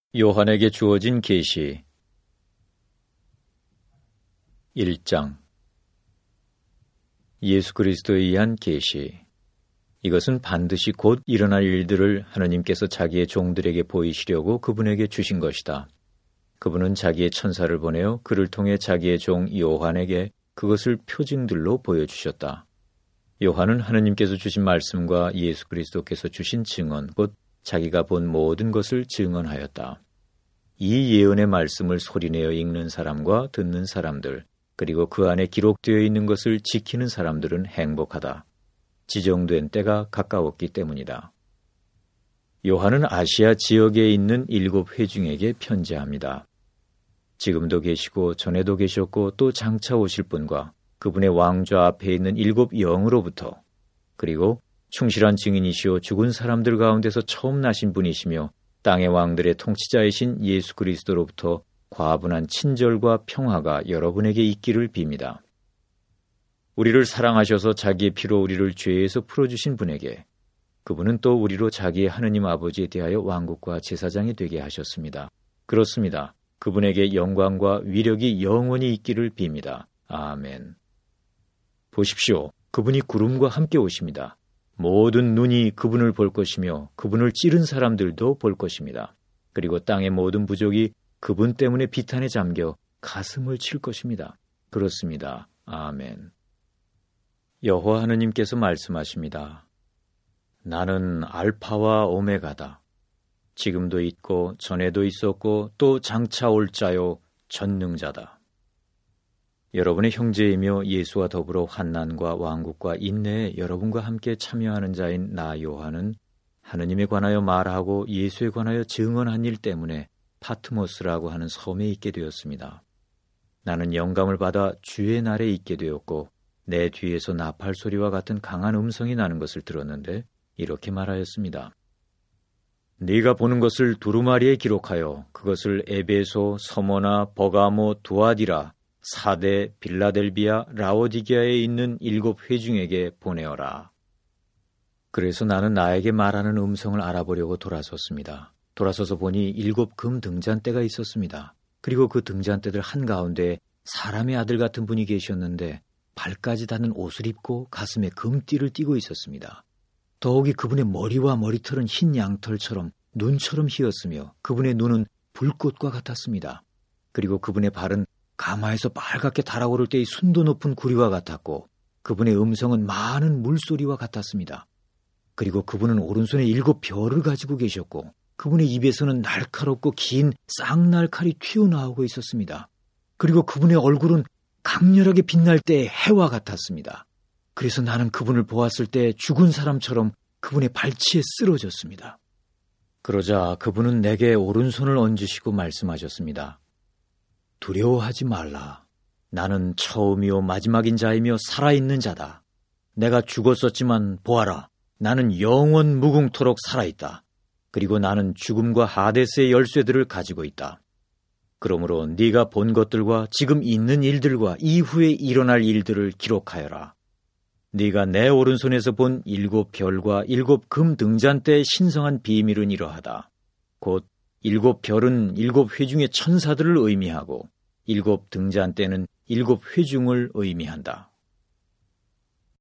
요한에게 주어진 계시 1장. 예수 그리스도에 의한 계시. 이것은 반드시 곧 일어날 일들을 하느님께서 자기의 종들에게 보이시려고 그분에게 주신 것이다. 그분은 자기의 천사를 보내어 그를 통해 자기의 종 요한에게 그것을 표징들로 보여주셨다. 요한은 하느님께서 주신 말씀과 예수 그리스도께서 주신 증언, 곧 자기가 본 모든 것을 증언하였다. 이 예언의 말씀을 소리내어 읽는 사람과 듣는 사람들, 그리고 그 안에 기록되어 있는 것을 지키는 사람들은 행복하다. 지정된 때가 가까웠기 때문이다. 요한은 아시아 지역에 있는 7 회중에게 편지합니다. 지금도 계시고 전에도 계셨고 또 장차 오실 분과 그분의 왕좌 앞에 있는 7 영으로부터, 그리고 충실한 증인이시오 죽은 사람들 가운데서 처음 나신 분이시며 땅의 왕들의 통치자이신 예수 그리스도로부터 과분한 친절과 평화가 여러분에게 있기를 빕니다. 우리를 사랑하셔서 자기의 피로 우리를 죄에서 풀어주신 분에게, 그분은 또 우리로 자기의 하느님 아버지에 대하여 왕국과 제사장이 되게 하셨습니다. 그렇습니다. 그분에게 영광과 위력이 영원히 있기를 빕니다. 아멘. 보십시오. 그분이 구름과 함께 오십니다. 모든 눈이 그분을 볼 것이며 그분을 찌른 사람들도 볼 것입니다. 그리고 땅의 모든 부족이 그분 때문에 비탄에 잠겨 가슴을 칠 것입니다. 그렇습니다. 아멘. 여호와 하느님께서 말씀하십니다. 나는 알파와 오메가다. 지금도 있고 전에도 있었고 또 장차 올 자요 전능자다. 여러분의 형제이며 예수와 더불어 환난과 왕국과 인내에 여러분과 함께 참여하는 자인 나 요한은 하느님에 관하여 말하고 예수에 관하여 증언한 일 때문에 파트모스라고 하는 섬에 있게 되었습니다. 나는 영감을 받아 주의 날에 있게 되었고 내 뒤에서 나팔 소리와 같은 강한 음성이 나는 것을 들었는데 이렇게 말하였습니다. 네가 보는 것을 두루마리에 기록하여 그것을 에베소, 서머나, 버가모, 두아디라, 사데, 빌라델비아, 라오디게아에 있는 7 회중에게 보내어라. 그래서 나는 나에게 말하는 음성을 알아보려고 돌아섰습니다. 돌아서서 보니 7 금 등잔대가 있었습니다. 그리고 그 등잔대들 한가운데 사람의 아들 같은 분이 계셨는데 발까지 닿는 옷을 입고 가슴에 금띠를 띠고 있었습니다. 더욱이 그분의 머리와 머리털은 흰 양털처럼 눈처럼 희었으며 그분의 눈은 불꽃과 같았습니다. 그리고 그분의 발은 가마에서 빨갛게 달아오를 때의 순도 높은 구리와 같았고 그분의 음성은 많은 물소리와 같았습니다. 그리고 그분은 오른손에 7 별을 가지고 계셨고 그분의 입에서는 날카롭고 긴 쌍날칼이 튀어나오고 있었습니다. 그리고 그분의 얼굴은 강렬하게 빛날 때의 해와 같았습니다. 그래서 나는 그분을 보았을 때 죽은 사람처럼 그분의 발치에 쓰러졌습니다. 그러자 그분은 내게 오른손을 얹으시고 말씀하셨습니다. 두려워하지 말라. 나는 처음이요 마지막인 자이며 살아있는 자다. 내가 죽었었지만 보아라. 나는 영원 무궁토록 살아있다. 그리고 나는 죽음과 하데스의 열쇠들을 가지고 있다. 그러므로 네가 본 것들과 지금 있는 일들과 이후에 일어날 일들을 기록하여라. 네가 내 오른손에서 본 7 별과 7 금 등잔대의 신성한 비밀은 이러하다. 곧 7 별은 7 회중의 천사들을 의미하고 7 등잔대는 7 회중을 의미한다.